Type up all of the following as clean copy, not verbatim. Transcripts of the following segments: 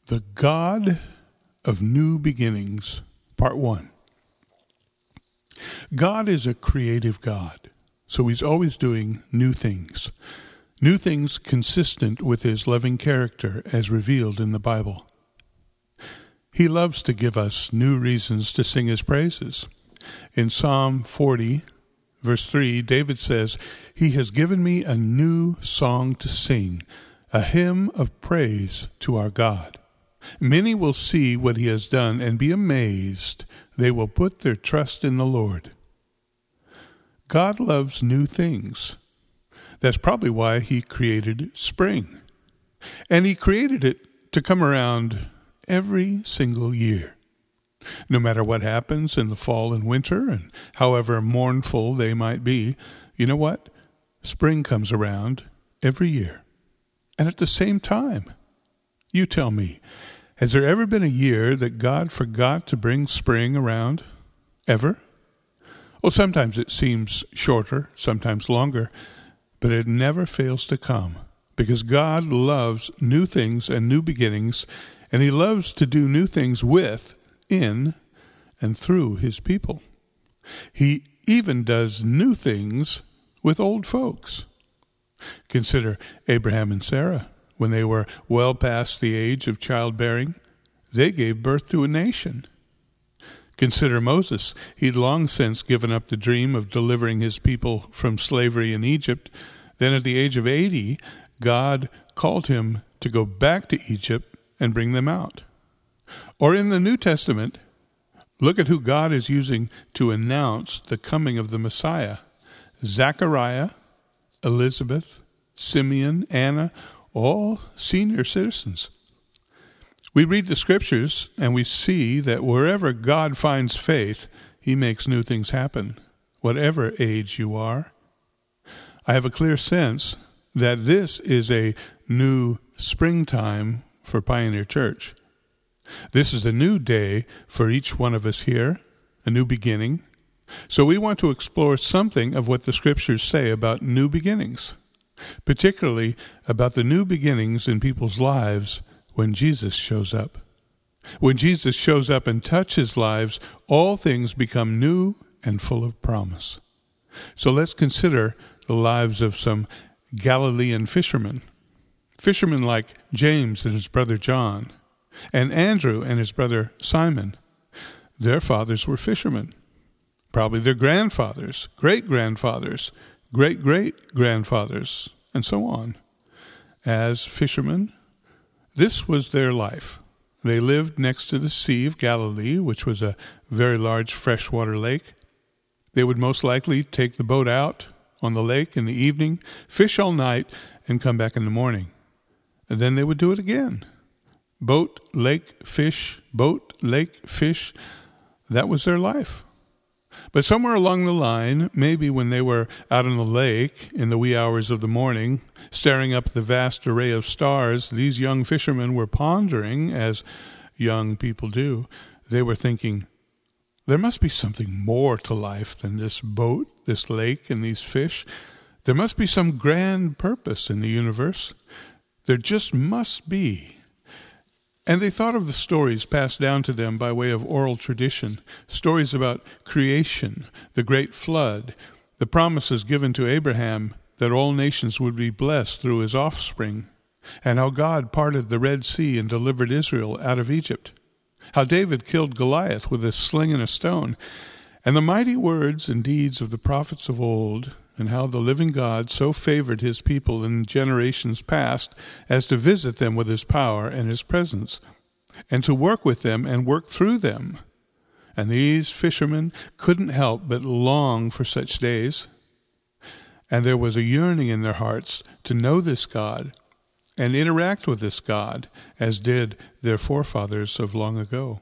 The God of New Beginnings, Part 1. God is a creative God, so he's always doing new things consistent with his loving character as revealed in the Bible. He loves to give us new reasons to sing his praises. In Psalm 40, verse 3, David says, "He has given me a new song to sing, a hymn of praise to our God. Many will see what he has done and be amazed. They will put their trust in the Lord." God loves new things. That's probably why he created spring. And he created it to come around every single year. No matter what happens in the fall and winter, and however mournful they might be, you know what? Spring comes around every year. And at the same time. You tell me, has there ever been a year that God forgot to bring spring around? Ever? Well, sometimes it seems shorter, sometimes longer, but it never fails to come, because God loves new things and new beginnings, and he loves to do new things with, in, and through his people. He even does new things with old folks. Consider Abraham and Sarah. When they were well past the age of childbearing, they gave birth to a nation. Consider Moses. He'd long since given up the dream of delivering his people from slavery in Egypt. Then at the age of 80, God called him to go back to Egypt and bring them out. Or in the New Testament, look at who God is using to announce the coming of the Messiah. Zechariah, Elizabeth, Simeon, Anna, all senior citizens. We read the scriptures and we see that wherever God finds faith, he makes new things happen, whatever age you are. I have a clear sense that this is a new springtime for Pioneer Church. This is a new day for each one of us here, a new beginning. So we want to explore something of what the scriptures say about new beginnings, particularly about the new beginnings in people's lives when Jesus shows up. When Jesus shows up and touches lives, all things become new and full of promise. So let's consider the lives of some Galilean fishermen. Fishermen like James and his brother John, and Andrew and his brother Simon. Their fathers were fishermen. Probably their grandfathers, great-grandfathers, great-great-grandfathers, and so on. As fishermen, this was their life. They lived next to the Sea of Galilee, which was a very large freshwater lake. They would most likely take the boat out on the lake in the evening, fish all night, and come back in the morning. And then they would do it again. Boat, lake, fish, boat, lake, fish. That was their life. But somewhere along the line, maybe when they were out on the lake in the wee hours of the morning, staring up at the vast array of stars, these young fishermen were pondering, as young people do. They were thinking, there must be something more to life than this boat, this lake, and these fish. There must be some grand purpose in the universe. There just must be. And they thought of the stories passed down to them by way of oral tradition, stories about creation, the great flood, the promises given to Abraham that all nations would be blessed through his offspring, and how God parted the Red Sea and delivered Israel out of Egypt, how David killed Goliath with a sling and a stone, and the mighty words and deeds of the prophets of old, and how the living God so favored his people in generations past as to visit them with his power and his presence, and to work with them and work through them. And these fishermen couldn't help but long for such days. And there was a yearning in their hearts to know this God and interact with this God, as did their forefathers of long ago.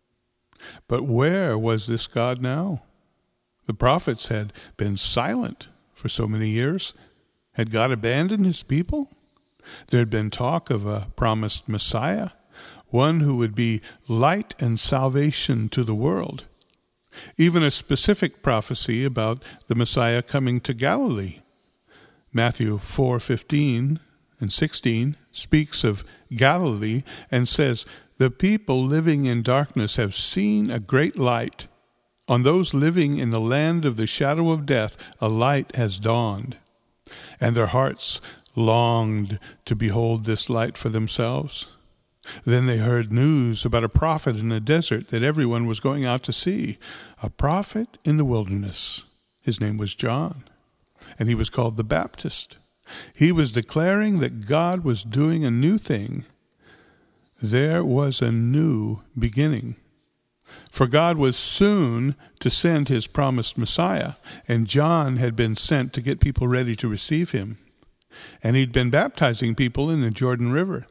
But where was this God now? The prophets had been silent for so many years. Had God abandoned his people? There had been talk of a promised Messiah, one who would be light and salvation to the world. Even a specific prophecy about the Messiah coming to Galilee. Matthew 4:15 and 16 speaks of Galilee and says, "The people living in darkness have seen a great light. On those living in the land of the shadow of death, a light has dawned." And their hearts longed to behold this light for themselves. Then they heard news about a prophet in the desert that everyone was going out to see, a prophet in the wilderness. His name was John, and he was called the Baptist. He was declaring that God was doing a new thing. There was a new beginning. For God was soon to send his promised Messiah, and John had been sent to get people ready to receive him. And he'd been baptizing people in the Jordan River.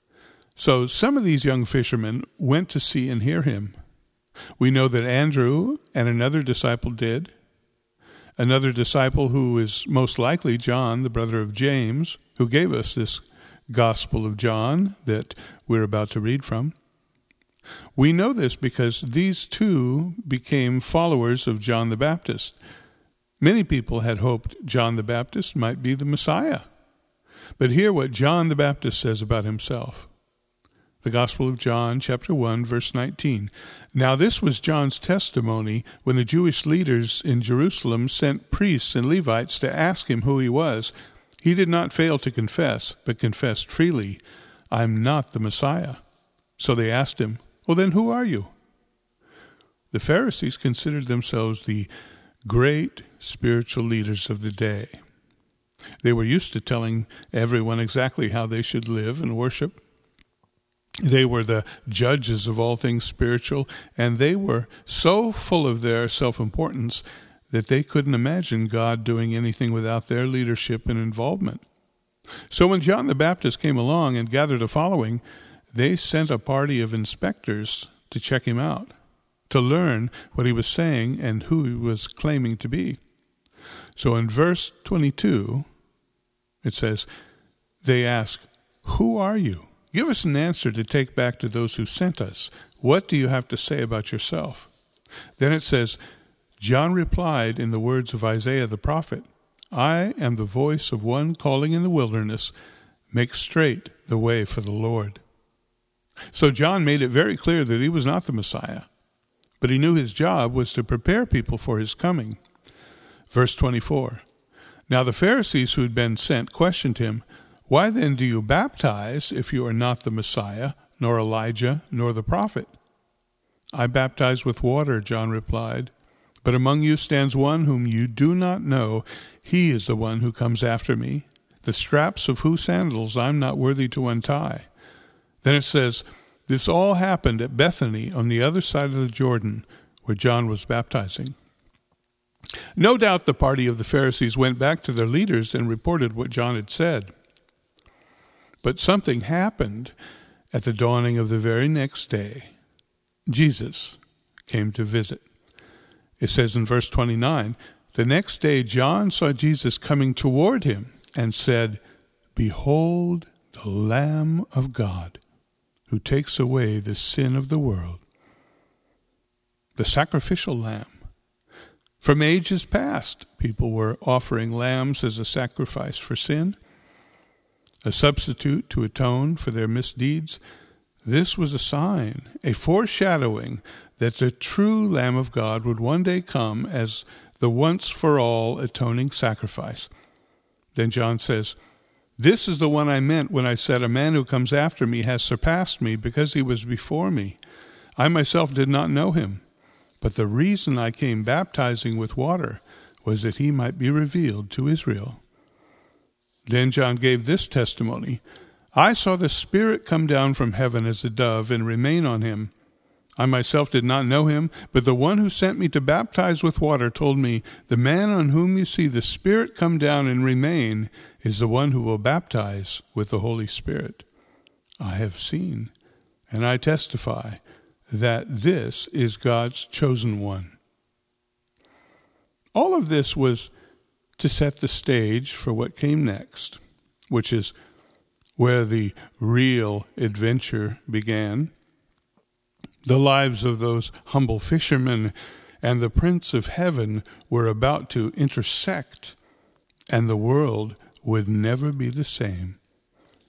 So some of these young fishermen went to see and hear him. We know that Andrew and another disciple did. Another disciple who is most likely John, the brother of James, who gave us this Gospel of John that we're about to read from. We know this because these two became followers of John the Baptist. Many people had hoped John the Baptist might be the Messiah. But hear what John the Baptist says about himself. The Gospel of John, chapter 1, verse 19. "Now this was John's testimony when the Jewish leaders in Jerusalem sent priests and Levites to ask him who he was. He did not fail to confess, but confessed freely, 'I'm not the Messiah.' So they asked him, 'Well, then who are you?' The Pharisees considered themselves the great spiritual leaders of the day. They were used to telling everyone exactly how they should live and worship. They were the judges of all things spiritual, and they were so full of their self-importance that they couldn't imagine God doing anything without their leadership and involvement. So when John the Baptist came along and gathered a following, they sent a party of inspectors to check him out, to learn what he was saying and who he was claiming to be. So in verse 22, it says, they ask, "Who are you? Give us an answer to take back to those who sent us. What do you have to say about yourself?" Then it says, John replied in the words of Isaiah the prophet, "I am the voice of one calling in the wilderness, make straight the way for the Lord." So John made it very clear that he was not the Messiah, but he knew his job was to prepare people for his coming. Verse 24, "Now the Pharisees who had been sent questioned him, 'Why then do you baptize if you are not the Messiah, nor Elijah, nor the prophet?' 'I baptize with water,' John replied, 'but among you stands one whom you do not know. He is the one who comes after me, the straps of whose sandals I'm not worthy to untie.' Then it says, this all happened at Bethany on the other side of the Jordan, where John was baptizing. No doubt the party of the Pharisees went back to their leaders and reported what John had said. But something happened at the dawning of the very next day. Jesus came to visit. It says in verse 29, the next day John saw Jesus coming toward him and said, "Behold the Lamb of God, who takes away the sin of the world." The sacrificial lamb. From ages past, people were offering lambs as a sacrifice for sin, a substitute to atone for their misdeeds. This was a sign, a foreshadowing that the true Lamb of God would one day come as the once-for-all atoning sacrifice. Then John says, "This is the one I meant when I said, 'A man who comes after me has surpassed me because he was before me. I myself did not know him. But the reason I came baptizing with water was that he might be revealed to Israel." Then John gave this testimony, "I saw the Spirit come down from heaven as a dove and remain on him. I myself did not know him, but the one who sent me to baptize with water told me, 'The man on whom you see the Spirit come down and remain is the one who will baptize with the Holy Spirit.' I have seen, and I testify that this is God's chosen one." All of this was to set the stage for what came next, which is where the real adventure began. The lives of those humble fishermen and the Prince of Heaven were about to intersect, and the world would never be the same.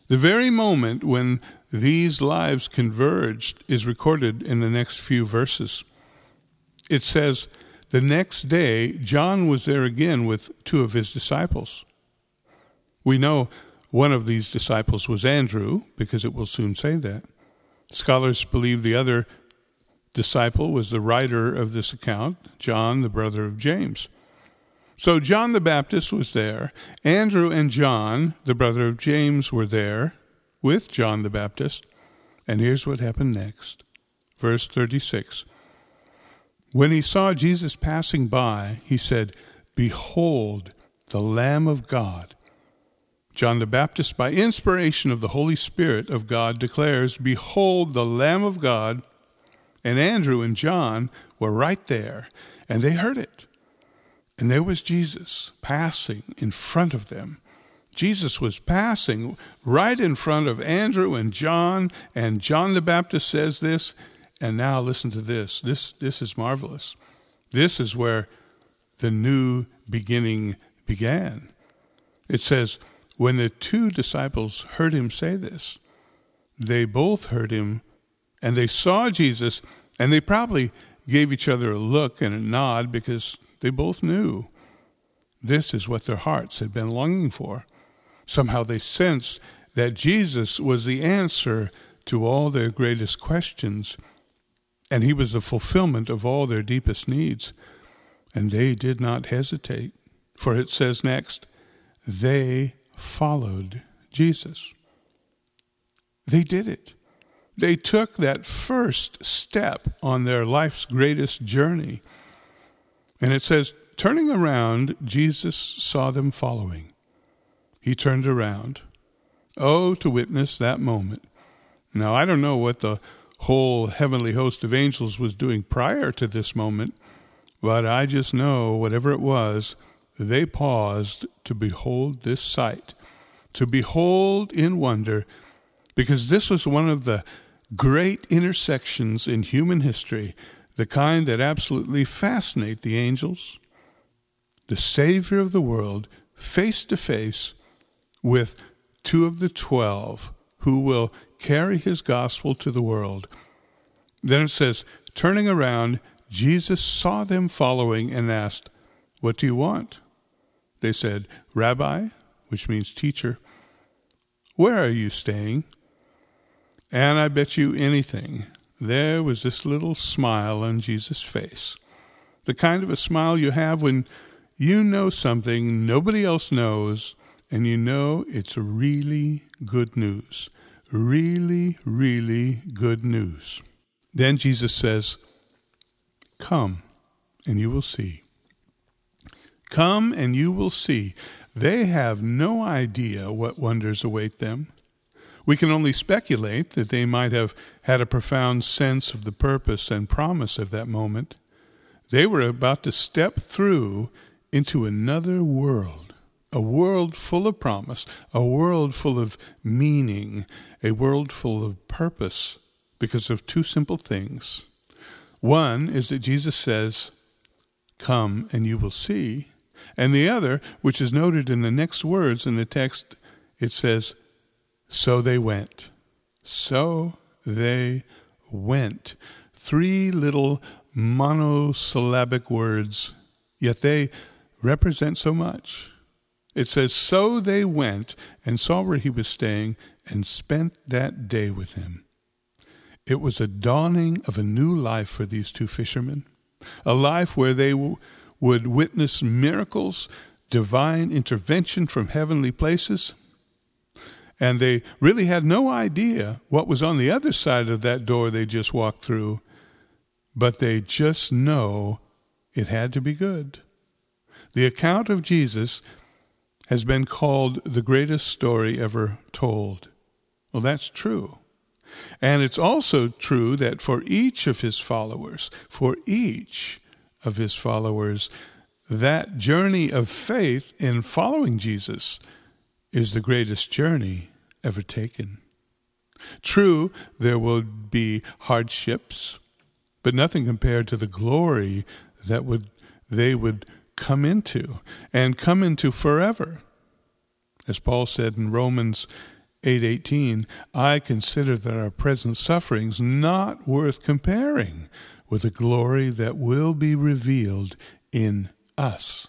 The very moment when these lives converged is recorded in the next few verses. It says, the next day, John was there again with two of his disciples. We know one of these disciples was Andrew, because it will soon say that. Scholars believe the other disciple was the writer of this account, John, the brother of James. So John the Baptist was there. Andrew and John, the brother of James, were there with John the Baptist. And here's what happened next. Verse 36. When he saw Jesus passing by, he said, "Behold, the Lamb of God." John the Baptist, by inspiration of the Holy Spirit of God, declares, "Behold, the Lamb of God." And Andrew and John were right there, and they heard it. And there was Jesus passing in front of them. Jesus was passing right in front of Andrew and John the Baptist says this, and now listen to this. This is marvelous. This is where the new beginning began. It says, when the two disciples heard him say this, they both heard him, and they saw Jesus, and they probably gave each other a look and a nod because they both knew this is what their hearts had been longing for. Somehow they sensed that Jesus was the answer to all their greatest questions, and he was the fulfillment of all their deepest needs. And they did not hesitate, for it says next, they followed Jesus. They did it. They took that first step on their life's greatest journey. And it says, turning around, Jesus saw them following. He turned around. Oh, to witness that moment. Now, I don't know what the whole heavenly host of angels was doing prior to this moment, but I just know, whatever it was, they paused to behold this sight, to behold in wonder, because this was one of the great intersections in human history, the kind that absolutely fascinate the angels. The Savior of the world, face to face with two of the 12 who will carry his gospel to the world. Then it says, turning around, Jesus saw them following and asked, "What do you want?" They said, "Rabbi," which means teacher, "where are you staying?" And I bet you anything, there was this little smile on Jesus' face. The kind of a smile you have when you know something nobody else knows, and you know it's really good news. Really, really good news. Then Jesus says, "Come, and you will see." Come, and you will see. They have no idea what wonders await them. We can only speculate that they might have had a profound sense of the purpose and promise of that moment. They were about to step through into another world, a world full of promise, a world full of meaning, a world full of purpose, because of two simple things. One is that Jesus says, "Come and you will see." And the other, which is noted in the next words in the text, it says, "So they went." So they went. 3 little monosyllabic words, yet they represent so much. It says, so they went and saw where he was staying and spent that day with him. It was a dawning of a new life for these two fishermen, a life where they would witness miracles, divine intervention from heavenly places. And they really had no idea what was on the other side of that door they just walked through, but they just know it had to be good. The account of Jesus has been called the greatest story ever told. Well, that's true. And it's also true that for each of his followers, that journey of faith in following Jesus is the greatest journey ever taken. True, there will be hardships, but nothing compared to the glory that they would come into forever. As Paul said in Romans 8:18, I consider that our present sufferings not worth comparing with the glory that will be revealed in us.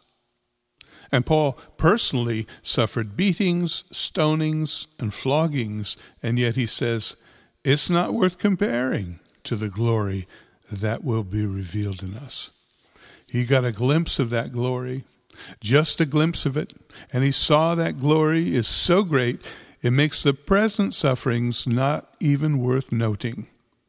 And Paul personally suffered beatings, stonings, and floggings, and yet he says, it's not worth comparing to the glory that will be revealed in us. He got a glimpse of that glory, just a glimpse of it, and he saw that glory is so great, it makes the present sufferings not even worth noting.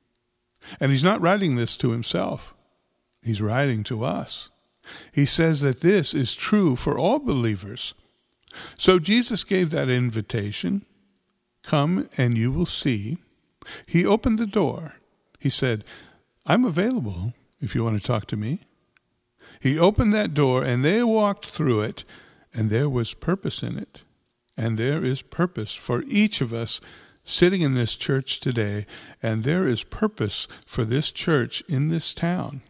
And he's not writing this to himself. He's writing to us. He says that this is true for all believers. So Jesus gave that invitation, come and you will see. He opened the door. He said, I'm available if you want to talk to me. He opened that door and they walked through it, and there was purpose in it. And there is purpose for each of us sitting in this church today, and there is purpose for this church in this town.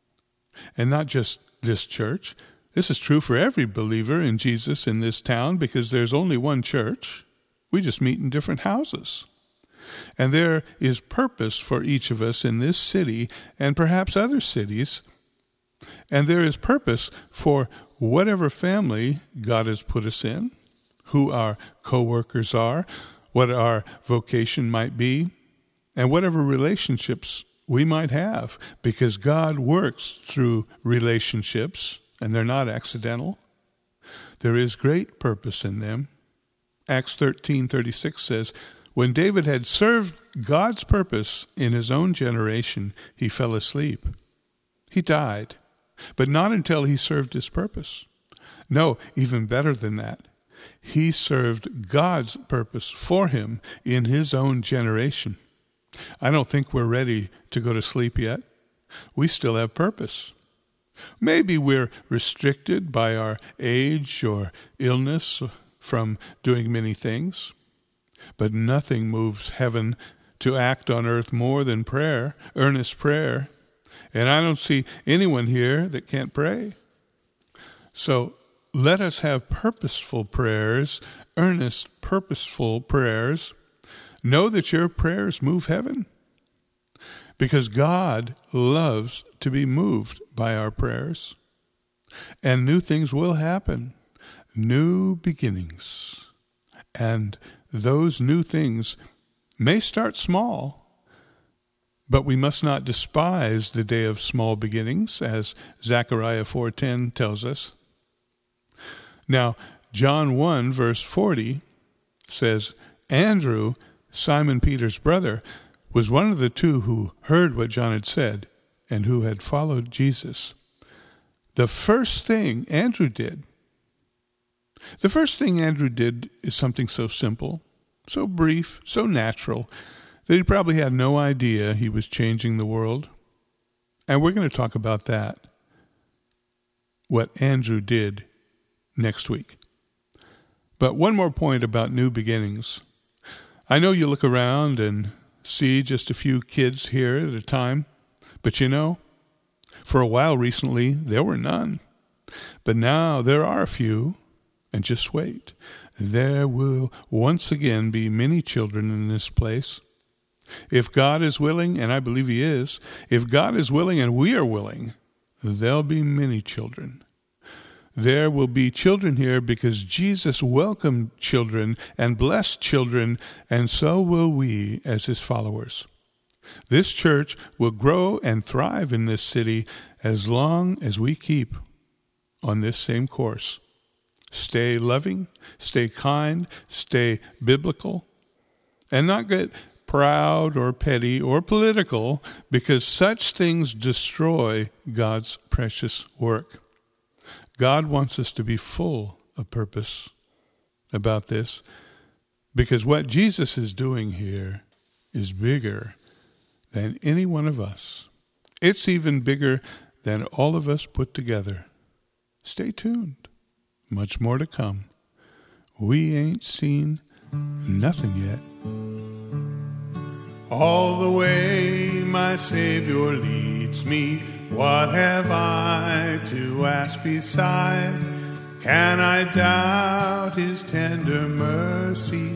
And not just this church. This is true for every believer in Jesus in this town, because there's only one church. We just meet in different houses. And there is purpose for each of us in this city and perhaps other cities. And there is purpose for whatever family God has put us in, who our co-workers are, what our vocation might be, and whatever relationships we might have, because God works through relationships, and they're not accidental. There is great purpose in them. Acts 13:36 says, when David had served God's purpose in his own generation, he fell asleep. He died, but not until he served his purpose. No, even better than that. He served God's purpose for him in his own generation. I don't think we're ready to go to sleep yet. We still have purpose. Maybe we're restricted by our age or illness from doing many things, but nothing moves heaven to act on earth more than prayer, earnest prayer. And I don't see anyone here that can't pray. So let us have purposeful prayers, earnest, purposeful prayers. Know that your prayers move heaven, because God loves to be moved by our prayers. And new things will happen, new beginnings. And those new things may start small, but we must not despise the day of small beginnings, as Zechariah 4:10 tells us. Now, John 1, verse 40 says, Andrew, Simon Peter's brother, was one of the two who heard what John had said and who had followed Jesus. The first thing Andrew did is something so simple, so brief, so natural, that he probably had no idea he was changing the world. And we're going to talk about that, what Andrew did, next week. But one more point about new beginnings. I know you look around and see just a few kids here at a time, but you know, for a while recently, there were none. But now there are a few, and just wait. There will once again be many children in this place. If God is willing, and I believe he is, if God is willing and we are willing, there'll be many children. There will be children here because Jesus welcomed children and blessed children, and so will we as his followers. This church will grow and thrive in this city as long as we keep on this same course. Stay loving, stay kind, stay biblical, and not get proud or petty or political, because such things destroy God's precious work. God wants us to be full of purpose about this, because what Jesus is doing here is bigger than any one of us. It's even bigger than all of us put together. Stay tuned. Much more to come. We ain't seen nothing yet. All the way my Savior leads me. What have I to ask beside? Can I doubt his tender mercy?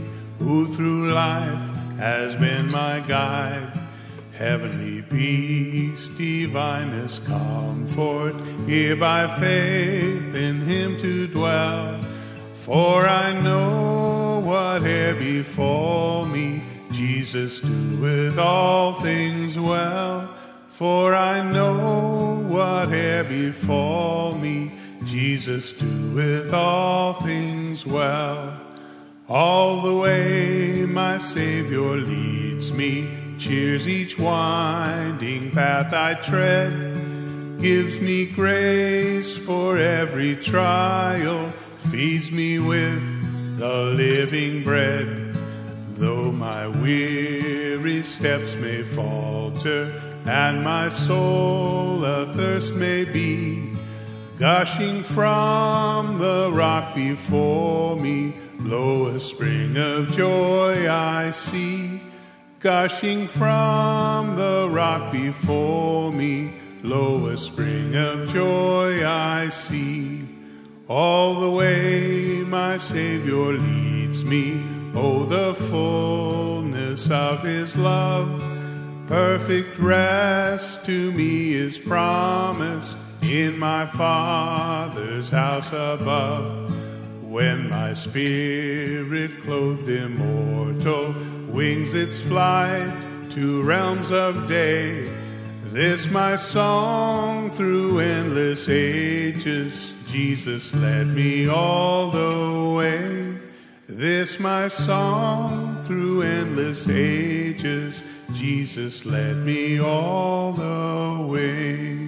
who through life has been my guide. Heavenly peace, divinest comfort, here by faith in him to dwell. For I know whate'er befall me, Jesus doeth all things well. For I know whate'er befall me, Jesus doeth all things well. All the way my Savior leads me, cheers each winding path I tread, gives me grace for every trial, feeds me with the living bread. Though my weary steps may falter, and my soul athirst may be, gushing from the rock before me, lo, a spring of joy I see. Gushing from the rock before me, lo, a spring of joy I see. All the way my Savior leads me, oh, the fullness of his love. Perfect rest to me is promised in my Father's house above. When my spirit, clothed immortal, wings its flight to realms of day, this my song through endless ages, Jesus led me all the way. This my song through endless ages, Jesus led me all the way.